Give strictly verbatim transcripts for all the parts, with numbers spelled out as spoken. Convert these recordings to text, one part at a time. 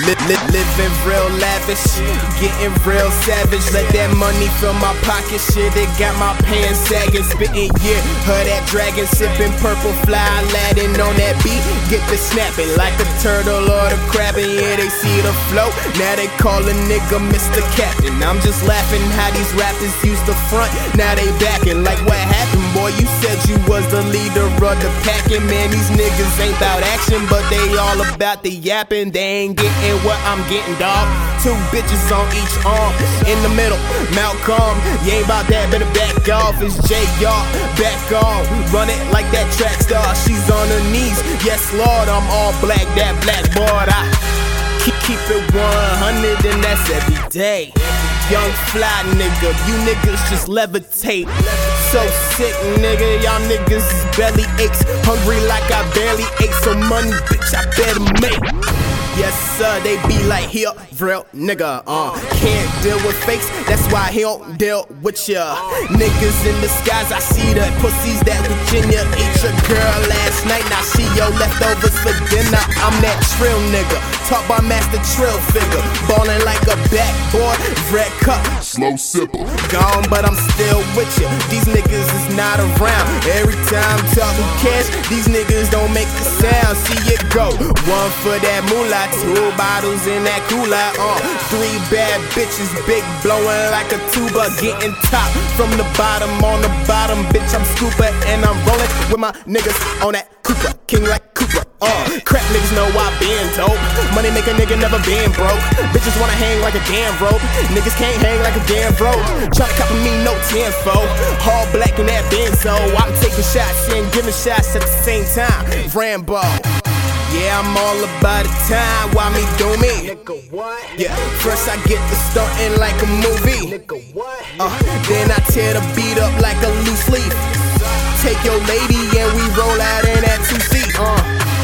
Li li living real lavish, getting real savage. Let that money fill my pocket, shit, it got my pants sagging. Spitting, yeah, her that dragon, sipping purple fly, Aladdin on that beat. Get the snapping like a turtle or the crabbing. Yeah, they see the float, now they call a nigga Mister Captain. I'm just laughing how these rappers used to front, now they backing. Like what happened, boy? You said you was the leader of the packing. Man, these niggas ain't about action, but they all about the yapping. They ain't getting what I'm getting, dawg. Two bitches on each arm, in the middle, Malcolm. You ain't about that, better back off. It's J R, back on. Run it like that track star. She's on her knees, yes Lord, I'm all black, that blackboard. I keep, keep it one hundred and that's every day. Young fly nigga, you niggas just levitate. So sick nigga, y'all niggas is belly aches. Hungry like I barely ate, so money bitch I better make. Yes sir, they be like, here, real nigga, uh can't deal with fakes, that's why he don't deal with ya. Niggas in disguise, I see the pussies that Virginia ate your girl last night. Now she your leftovers for dinner. I'm that trill nigga, taught by Master Trill figure. Ballin' like a backboard, red cup, slow sipper. Gone, but I'm still with ya. These niggas is not around. Every time talking cash, these niggas don't make a sound. See it go, one for that moolah, two bottles in that cooler, uh three bad bitches, big blowing like a tuba. Getting top from the bottom, on the bottom, bitch I'm scooper. And I'm rolling with my niggas on that Cooper, king like Cooper. Uh, crap niggas know I been dope. Money make a nigga never been broke. Bitches wanna hang like a damn rope. Niggas can't hang like a damn rope. Tryna copy me no tenfold. All black in that Benzo. I'm taking shots and giving shots at the same time. Rambo. Yeah, I'm all about the time, why me do me? Nigga, what? Yeah, first I get to starting like a movie. Nigga, what? Uh, then I tear the beat up like a loose leaf. Take your lady and we roll out in that two-seat. Uh,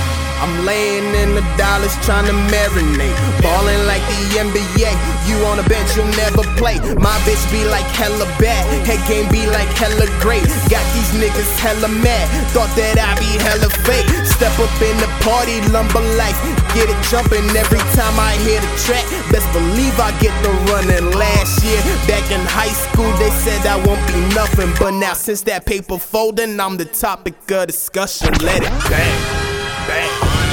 I'm laying in the dollars trying to marinate. Ballin' like the N B A, you on the bench, you'll never play. My bitch be like hella bad, head game be like hella great. Got these niggas hella mad, thought that I be hella fake. Step up in the party, lumber life, get it jumping every time I hear the track. Best believe I get the running. Last year, back in high school, they said I won't be nothing. But now since that paper folding, I'm the topic of discussion. Let it bang, bang.